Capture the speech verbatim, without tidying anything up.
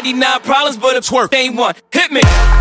ninety-nine problems, but a twerk ain't one. Hit me.